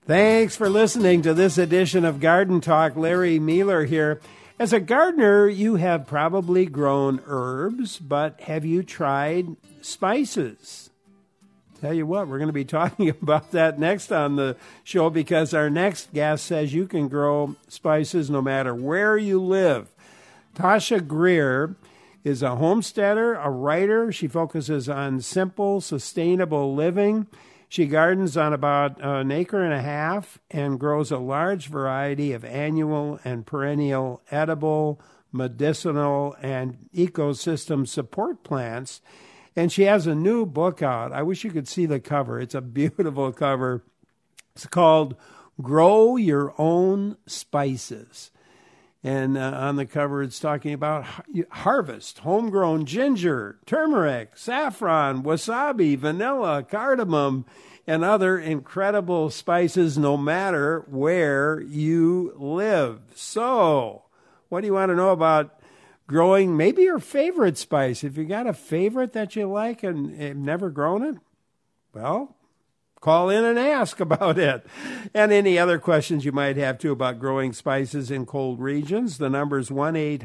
Thanks for listening to this edition of Garden Talk. Larry Mueller here. As a gardener, you have probably grown herbs, but have you tried spices? Tell you what, we're going to be talking about that next on the show because our next guest says you can grow spices no matter where you live. Tasha Greer is a homesteader, a writer. She focuses on simple, sustainable living. She gardens on about an acre and a half and grows a large variety of annual and perennial edible, medicinal, and ecosystem support plants. And she has a new book out. I wish you could see the cover. It's a beautiful cover. It's called Grow Your Own Spices. And on the cover, it's talking about harvest, homegrown ginger, turmeric, saffron, wasabi, vanilla, cardamom, and other incredible spices no matter where you live. So, what do you want to know about growing maybe your favorite spice? If you got a favorite that you like and have never grown it, well, call in and ask about it. And any other questions you might have, too, about growing spices in cold regions. The number is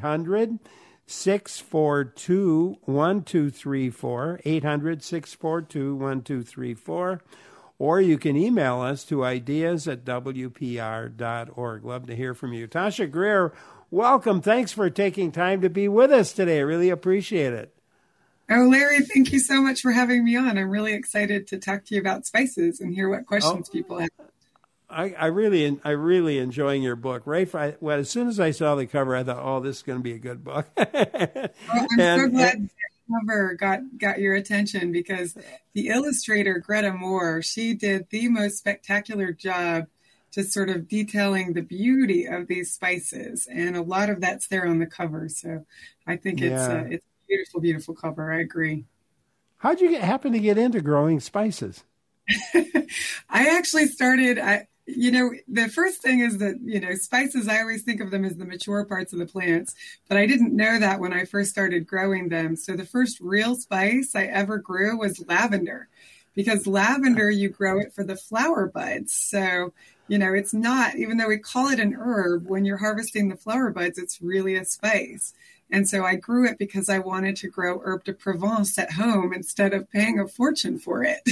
1-800-642-1234, 800-642-1234. Or you can email us to ideas@wpr.org. Love to hear from you. Tasha Greer, welcome. Thanks for taking time to be with us today. I really appreciate it. Oh, Larry, thank you so much for having me on. I'm really excited to talk to you about spices and hear what questions people have. I really enjoying your book. As soon as I saw the cover, I thought, oh, this is going to be a good book. I'm so glad the cover got your attention because the illustrator, Greta Moore, she did the most spectacular job just sort of detailing the beauty of these spices. And a lot of that's there on the cover. So I think it's beautiful, beautiful cover. I agree. How'd you happen to get into growing spices? I actually started, the first thing is that, spices, I always think of them as the mature parts of the plants, but I didn't know that when I first started growing them. So the first real spice I ever grew was lavender, because lavender, you grow it for the flower buds. So, it's not, even though we call it an herb, when you're harvesting the flower buds, it's really a spice. And so I grew it because I wanted to grow herb de Provence at home instead of paying a fortune for it.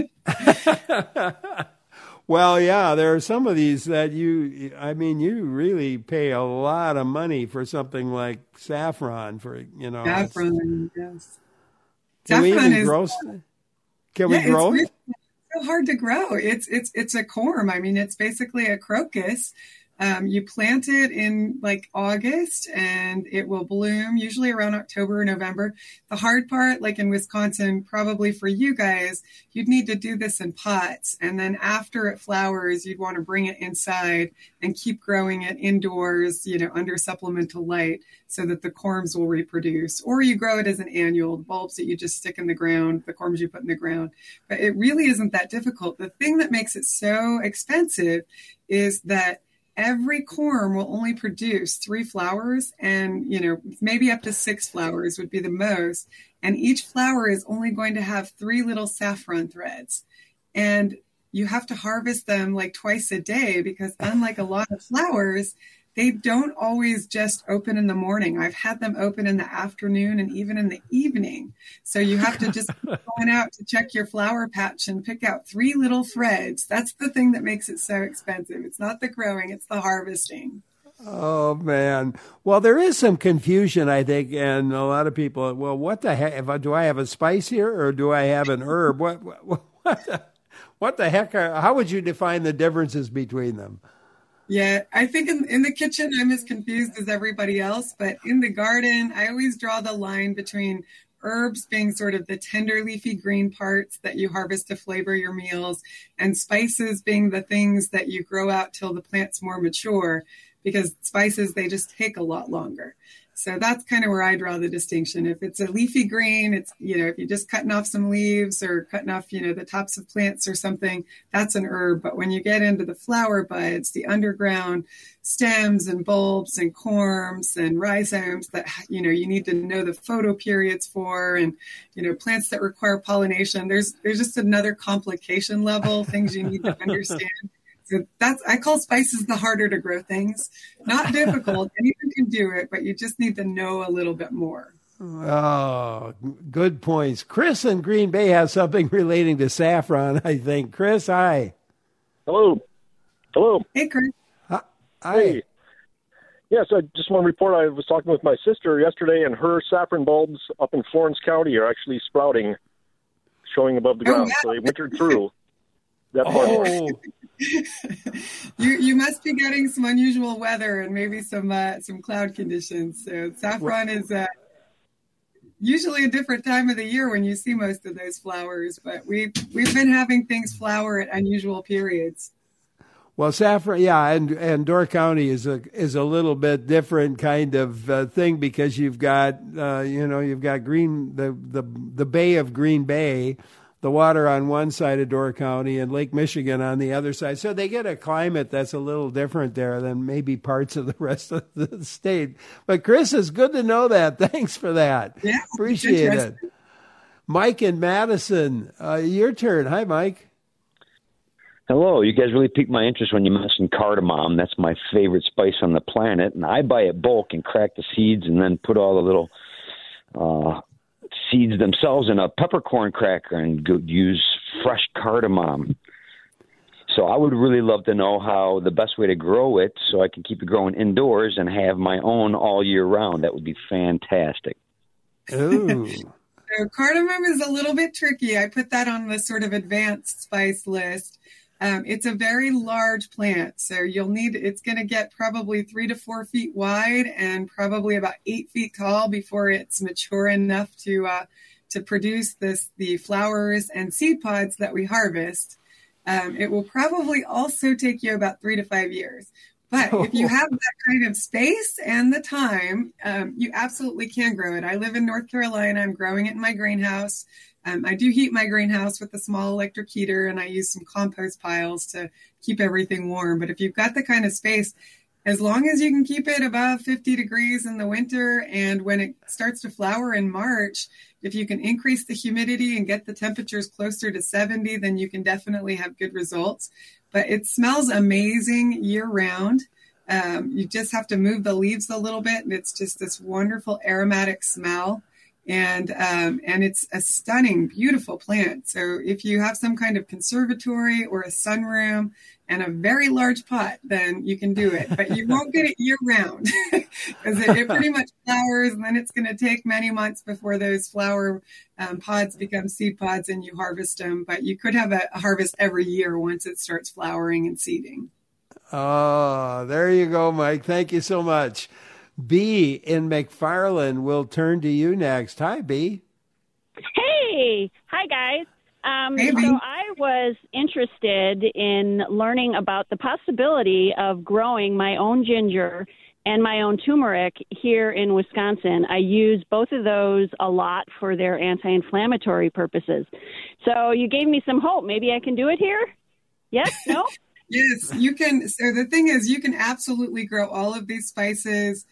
Well, yeah, there are some of these that you really pay a lot of money for something like saffron Saffron, yes. Can we grow it? It's so hard to grow. It's a corm. I mean, it's basically a crocus. You plant it in like August and it will bloom usually around October or November. The hard part, like in Wisconsin, probably for you guys, you'd need to do this in pots. And then after it flowers, you'd want to bring it inside and keep growing it indoors, under supplemental light so that the corms will reproduce. Or you grow it as an annual, bulbs that you just stick in the ground, the corms you put in the ground. But it really isn't that difficult. The thing that makes it so expensive is that every corm will only produce 3 flowers and, maybe up to 6 flowers would be the most. And each flower is only going to have 3 little saffron threads. And you have to harvest them like twice a day because unlike a lot of flowers, they don't always just open in the morning. I've had them open in the afternoon and even in the evening. So you have to just keep going out to check your flower patch and pick out 3 little threads. That's the thing that makes it so expensive. It's not the growing, it's the harvesting. Oh, man. Well, there is some confusion, I think, and a lot of people, well, what the heck? Do I have a spice here or do I have an herb? What the heck? How would you define the differences between them? Yeah, I think in the kitchen, I'm as confused as everybody else. But in the garden, I always draw the line between herbs being sort of the tender leafy green parts that you harvest to flavor your meals, and spices being the things that you grow out till the plant's more mature, because spices, they just take a lot longer. So that's kind of where I draw the distinction. If it's a leafy green, it's, if you're just cutting off some leaves or cutting off, the tops of plants or something, that's an herb. But when you get into the flower buds, the underground stems and bulbs and corms and rhizomes that, you need to know the photoperiods for, and, plants that require pollination, there's just another complication level, things you need to understand. So I call spices the harder to grow things. Not difficult. Anyone can do it, but you just need to know a little bit more. Oh, good points. Chris in Green Bay has something relating to saffron, I think. Chris, hi. Hello. Hey, Chris. Hi. Hey. Yes, I just want to report I was talking with my sister yesterday, and her saffron bulbs up in Florence County are actually sprouting, showing above the ground. Yeah. So they wintered through that part. Oh, You must be getting some unusual weather and maybe some cloud conditions. So saffron is usually a different time of the year when you see most of those flowers, but we've been having things flower at unusual periods. well, saffron, yeah, and Door County is a little bit different kind of thing because you've got you've got the Bay of Green Bay, the water on one side of Door County and Lake Michigan on the other side. So they get a climate that's a little different there than maybe parts of the rest of the state. But Chris, it's good to know that. Thanks for that. Yeah, appreciate it. Mike in Madison, your turn. Hi, Mike. Hello. You guys really piqued my interest when you mentioned cardamom. That's my favorite spice on the planet. And I buy it bulk and crack the seeds and then put all the little seeds themselves in a peppercorn cracker and use fresh cardamom. So I would really love to know how the best way to grow it so I can keep it growing indoors and have my own all year round. That would be fantastic. Ooh. So cardamom is a little bit tricky. I put that on the sort of advanced spice list. It's a very large plant, so it's going to get probably 3 to 4 feet wide and probably about 8 feet tall before it's mature enough to produce the flowers and seed pods that we harvest. It will probably also take you about 3 to 5 years. But if you have that kind of space and the time, you absolutely can grow it. I live in North Carolina. I'm growing it in my greenhouse. I do heat my greenhouse with a small electric heater, and I use some compost piles to keep everything warm. But if you've got the kind of space, as long as you can keep it above 50 degrees in the winter, and when it starts to flower in March, if you can increase the humidity and get the temperatures closer to 70, then you can definitely have good results. But it smells amazing year-round. You just have to move the leaves a little bit, and it's just this wonderful aromatic smell. And it's a stunning, beautiful plant. So if you have some kind of conservatory or a sunroom and a very large pot, then you can do it. But you won't get it year-round because it pretty much flowers, and then it's going to take many months before those flower pods become seed pods and you harvest them. But you could have a harvest every year once it starts flowering and seeding. Oh, there you go, Mike. Thank you so much. B in McFarland will turn to you next. Hi, B. Hey. Hi, guys. Hey, B. So I was interested in learning about the possibility of growing my own ginger and my own turmeric here in Wisconsin. I use both of those a lot for their anti-inflammatory purposes. So you gave me some hope. Maybe I can do it here? Yes? No? Yes, you can. So the thing is, you can absolutely grow all of these spices,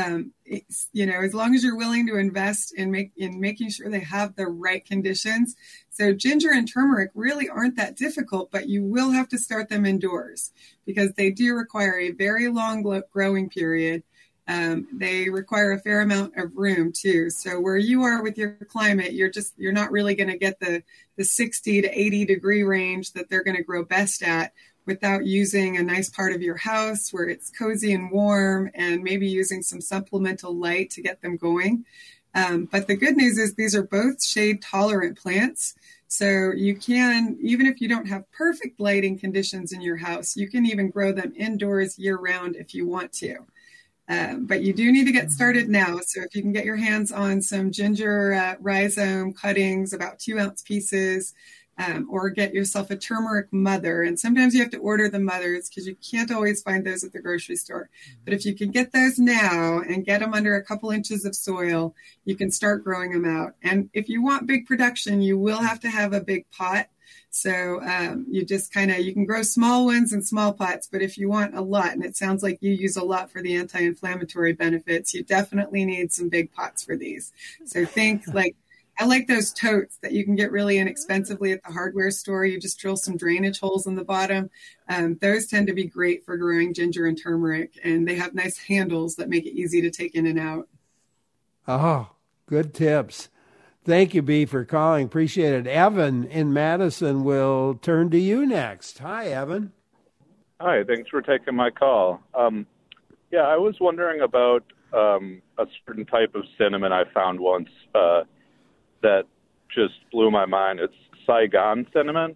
as long as you're willing to invest in making sure they have the right conditions. So ginger and turmeric really aren't that difficult, but you will have to start them indoors because they do require a very long growing period. They require a fair amount of room too. So where you are with your climate, you're not really going to get the 60 to 80 degree range that they're going to grow best at without using a nice part of your house where it's cozy and warm, and maybe using some supplemental light to get them going. But the good news is these are both shade tolerant plants. So you can, even if you don't have perfect lighting conditions in your house, you can even grow them indoors year round if you want to. But you do need to get started now. So if you can get your hands on some ginger rhizome cuttings, about 2-ounce pieces, or get yourself a turmeric mother. And sometimes you have to order the mothers because you can't always find those at the grocery store. But if you can get those now and get them under a couple inches of soil, you can start growing them out. And if you want big production, you will have to have a big pot. So you can grow small ones in small pots, but if you want a lot, and it sounds like you use a lot for the anti-inflammatory benefits, you definitely need some big pots for these. So think like I like those totes that you can get really inexpensively at the hardware store. You just drill some drainage holes in the bottom. Those tend to be great for growing ginger and turmeric, and they have nice handles that make it easy to take in and out. Oh, good tips. Thank you, Bea, for calling. Appreciate it. Evan in Madison will turn to you next. Hi, Evan. Hi, thanks for taking my call. I was wondering about a certain type of cinnamon I found once that just blew my mind. It's Saigon cinnamon.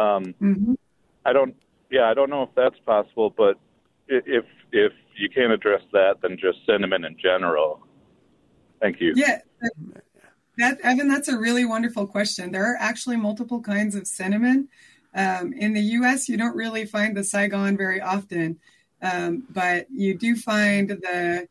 I don't know if that's possible, but if you can't address that, then just cinnamon in general. Thank you. Yeah. Evan, that's a really wonderful question. There are actually multiple kinds of cinnamon. In the U.S., you don't really find the Saigon very often, but you do find the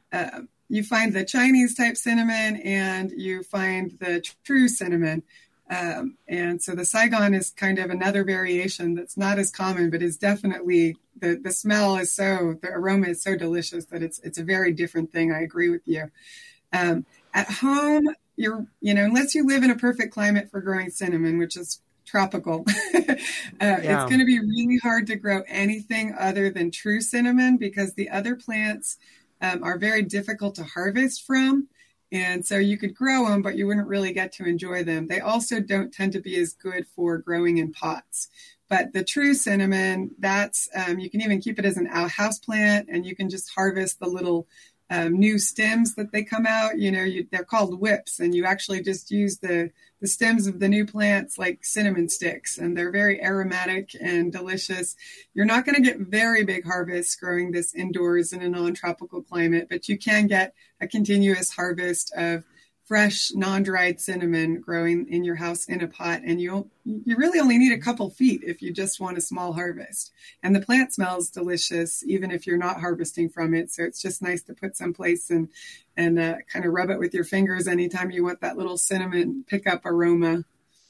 Chinese type cinnamon, and you find the true cinnamon. And so the Saigon is kind of another variation that's not as common, but is definitely the smell is the aroma is so delicious that it's a very different thing. I agree with you. At home, unless you live in a perfect climate for growing cinnamon, which is tropical, it's going to be really hard to grow anything other than true cinnamon, because the other plants are very difficult to harvest from. And so you could grow them, but you wouldn't really get to enjoy them. They also don't tend to be as good for growing in pots. But the true cinnamon, that's you can even keep it as an house plant, and you can just harvest the little new stems that they come out. They're called whips, and you actually just use the stems of the new plants like cinnamon sticks, and they're very aromatic and delicious. You're not going to get very big harvests growing this indoors in a non-tropical climate, but you can get a continuous harvest of fresh, non-dried cinnamon growing in your house in a pot. And you really only need a couple feet if you just want a small harvest. And the plant smells delicious, even if you're not harvesting from it. So it's just nice to put someplace and kind of rub it with your fingers anytime you want that little cinnamon pickup aroma.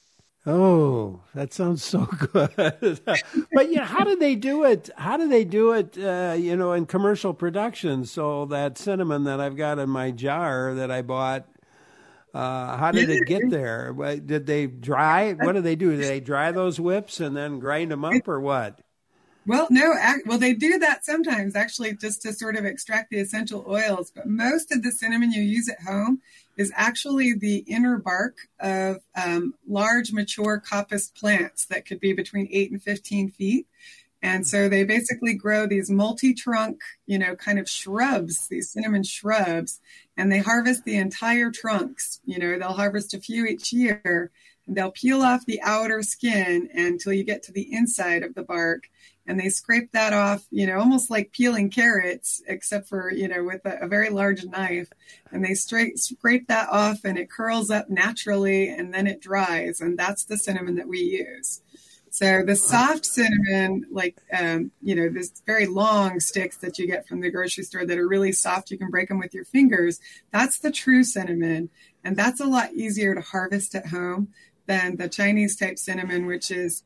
Oh, that sounds so good. But how do they do it? How do they do it, in commercial production? So that cinnamon that I've got in my jar that I bought, how did it get there? Did they dry? What do they do? Do they dry those whips and then grind them up, or what? Well, no. They do that sometimes, actually, just to sort of extract the essential oils. But most of the cinnamon you use at home is actually the inner bark of large, mature coppice plants that could be between 8 and 15 feet. And so they basically grow these multi-trunk, kind of shrubs, these cinnamon shrubs, and they harvest the entire trunks. They'll harvest a few each year, and they'll peel off the outer skin until you get to the inside of the bark. And they scrape that off, almost like peeling carrots, except for, with a very large knife. And they scrape that off, and it curls up naturally, and then it dries. And that's the cinnamon that we use. So the soft cinnamon, this very long sticks that you get from the grocery store that are really soft, you can break them with your fingers. That's the true cinnamon. And that's a lot easier to harvest at home than the Chinese type cinnamon, which is,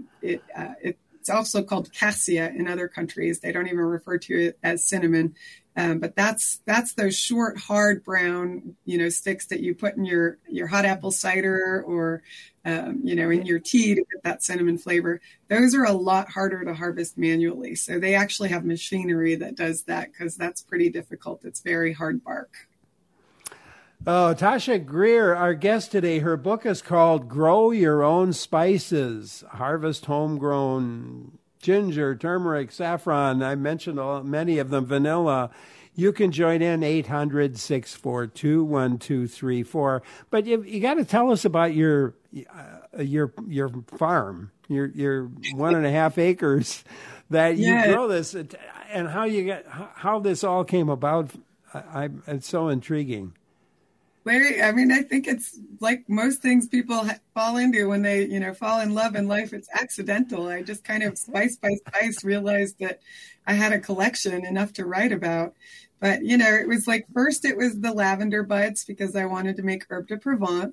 it's also called cassia in other countries. They don't even refer to it as cinnamon. But that's those short, hard brown, sticks that you put in your hot apple cider or, in your tea to get that cinnamon flavor. Those are a lot harder to harvest manually. So they actually have machinery that does that, because that's pretty difficult. It's very hard bark. Oh, Tasha Greer, our guest today, her book is called Grow Your Own Spices, Harvest Homegrown Ginger, Turmeric, Saffron. I mentioned many of them, vanilla. You can join in 800-642-1234. But you got to tell us about your farm, your 1.5 acres that you grow this, and how this all came about. It's so intriguing. I think it's like most things people fall into when they, fall in love in life. It's accidental. I just kind of spice by spice realized that I had a collection enough to write about. But, it was first it was the lavender buds, because I wanted to make herb de Provence.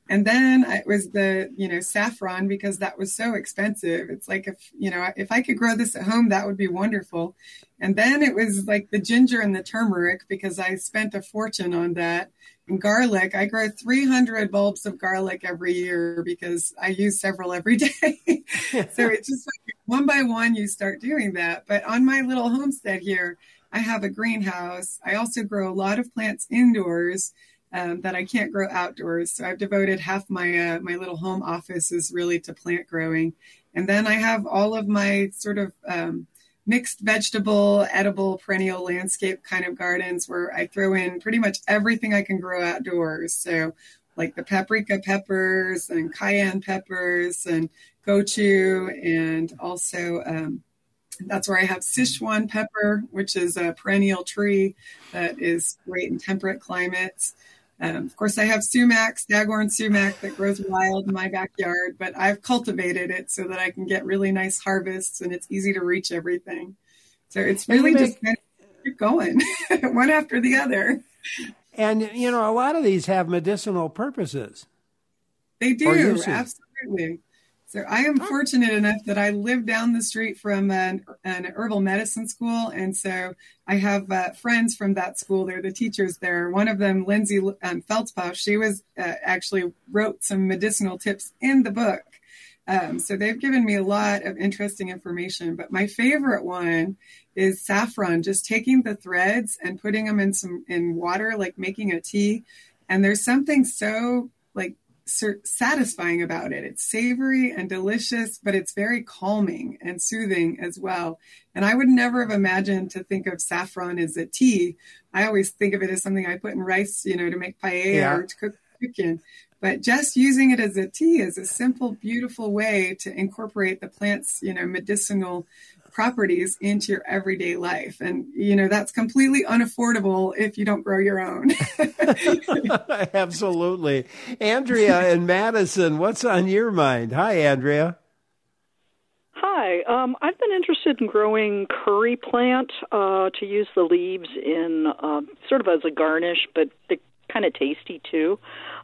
And then it was the, saffron, because that was so expensive. It's like, if I could grow this at home, that would be wonderful. And then it was like the ginger and the turmeric, because I spent a fortune on that. And garlic, I grow 300 bulbs of garlic every year because I use several every day. So it's just like one by one, you start doing that. But on my little homestead here, I have a greenhouse. I also grow a lot of plants indoors that I can't grow outdoors. So I've devoted half my my little home office is really to plant growing. And then I have all of my sort of mixed vegetable, edible, perennial landscape kind of gardens where I throw in pretty much everything I can grow outdoors. So like the paprika peppers and cayenne peppers and gochu, and also that's where I have Sichuan pepper, which is a perennial tree that is great in temperate climates. Of course, I have sumac, staghorn sumac that grows wild in my backyard, but I've cultivated it so that I can get really nice harvests and it's easy to reach everything. So it's really just kind of keep going one after the other. And, a lot of these have medicinal purposes. They do, absolutely. So I am fortunate enough that I live down the street from an herbal medicine school. And so I have friends from that school. They're the teachers there. One of them, Lindsay Feldspaugh, she was actually wrote some medicinal tips in the book. So they've given me a lot of interesting information. But my favorite one is saffron, just taking the threads and putting them in water, like making a tea. And there's something so satisfying about it. It's savory and delicious, but it's very calming and soothing as well. And I would never have imagined to think of saffron as a tea. I always think of it as something I put in rice, to make paella or to cook chicken. But just using it as a tea is a simple, beautiful way to incorporate the plant's, medicinal properties into your everyday life. And, that's completely unaffordable if you don't grow your own. Absolutely. Andrea in Madison, what's on your mind? Hi, Andrea. Hi. I've been interested in growing curry plant to use the leaves in sort of as a garnish, but they're kind of tasty too,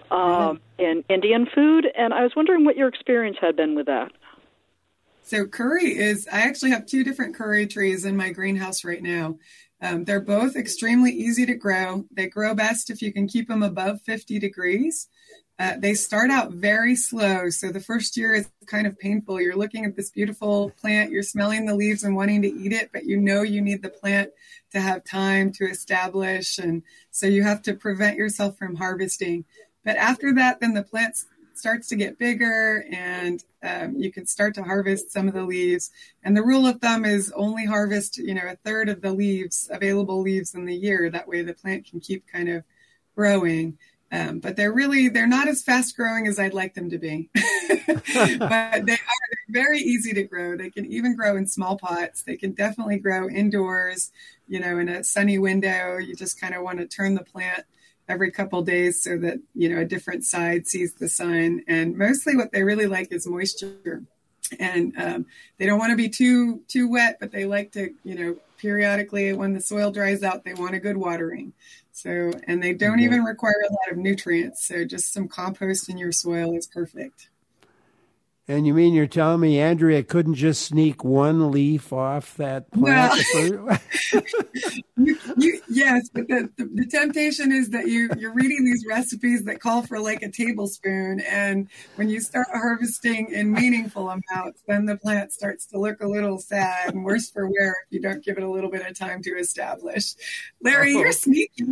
in Indian food. And I was wondering what your experience had been with that. So I actually have 2 different curry trees in my greenhouse right now. They're both extremely easy to grow. They grow best if you can keep them above 50 degrees. They start out very slow. So the first year is kind of painful. You're looking at this beautiful plant, you're smelling the leaves and wanting to eat it, but you need the plant to have time to establish. And so you have to prevent yourself from harvesting. But after that, then the plant starts to get bigger and you can start to harvest some of the leaves. And the rule of thumb is only harvest, a third of the available leaves in the year. That way the plant can keep kind of growing. But they're not as fast growing as I'd like them to be. But they're very easy to grow. They can even grow in small pots. They can definitely grow indoors, in a sunny window. You just kind of want to turn the plant every couple of days so that, a different side sees the sun. And mostly what they really like is moisture. And they don't want to be too wet, but they like to, periodically when the soil dries out, they want a good watering. So, and they don't even require a lot of nutrients. So just some compost in your soil is perfect. And you mean you're telling me Andrea couldn't just sneak one leaf off that plant? Well, yes, but the temptation is that you're reading these recipes that call for like a tablespoon. And when you start harvesting in meaningful amounts, then the plant starts to look a little sad and worse for wear if you don't give it a little bit of time to establish. Larry, you're sneaky.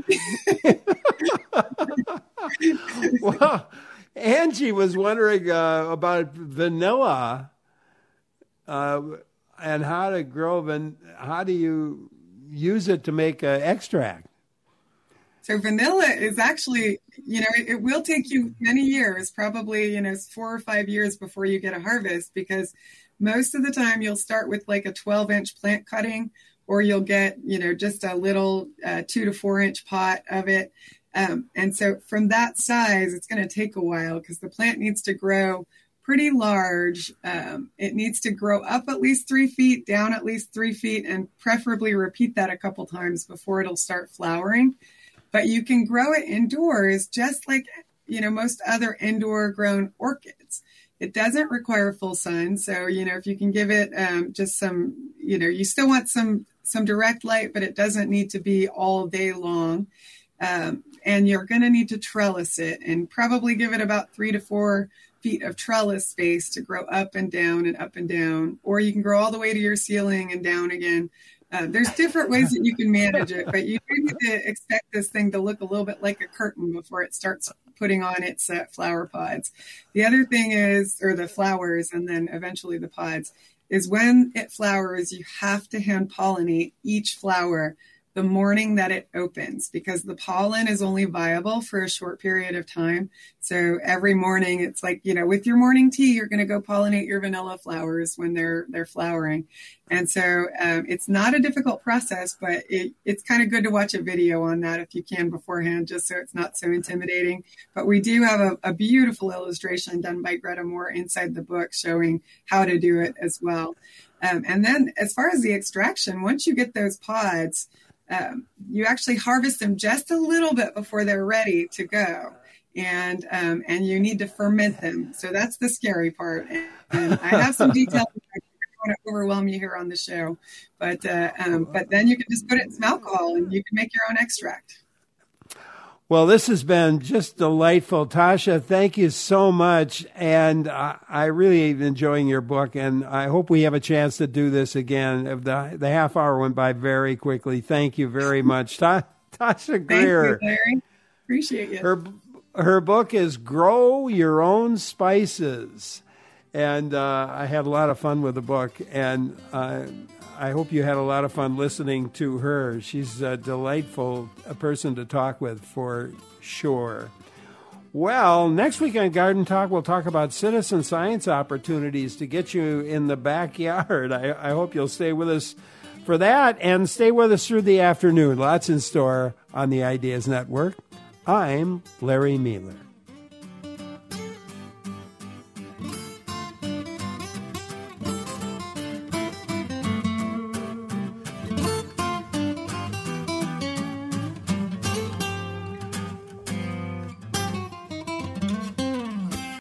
Well, Angie was wondering about vanilla and how to grow how do you use it to make an extract? So vanilla is actually, it will take you many years, probably, 4 or 5 years before you get a harvest, because most of the time you'll start with like a 12-inch plant cutting, or you'll get, just a little 2 to 4 inch pot of it. And so from that size, it's going to take a while because the plant needs to grow pretty large. It needs to grow up at least 3 feet, down at least 3 feet, and preferably repeat that a couple times before it'll start flowering. But you can grow it indoors just like most other indoor grown orchids. It doesn't require full sun. So, if you can give it just some, you still want some direct light, but it doesn't need to be all day long. And you're going to need to trellis it and probably give it about 3 to 4 feet of trellis space to grow up and down and up and down. Or you can grow all the way to your ceiling and down again. There's different ways that you can manage it, but you do need to expect this thing to look a little bit like a curtain before it starts putting on its flower pods. The other thing is, or the flowers, and then eventually the pods, is when it flowers, you have to hand pollinate each flower the morning that it opens, because the pollen is only viable for a short period of time. So every morning it's like, with your morning tea, you're going to go pollinate your vanilla flowers when they're flowering. And so it's not a difficult process, but it's kind of good to watch a video on that if you can beforehand, just so it's not so intimidating. But we do have a beautiful illustration done by Greta Moore inside the book showing how to do it as well. And then as far as the extraction, once you get those pods, you actually harvest them just a little bit before they're ready to go. And you need to ferment them. So that's the scary part. And I have some details. I don't want to overwhelm you here on the show. But then you can just put it in some alcohol and you can make your own extract. Well, this has been just delightful. Tasha, thank you so much. And I really am enjoying your book, and I hope we have a chance to do this again. The half hour went by very quickly. Thank you very much. Tasha Greer. Thank you, Larry. Appreciate you. Her book is Grow Your Own Spices. And I had a lot of fun with the book, and I hope you had a lot of fun listening to her. She's a delightful person to talk with, for sure. Well, next week on Garden Talk, we'll talk about citizen science opportunities to get you in the backyard. I hope you'll stay with us for that, and stay with us through the afternoon. Lots in store on the Ideas Network. I'm Larry Mealer.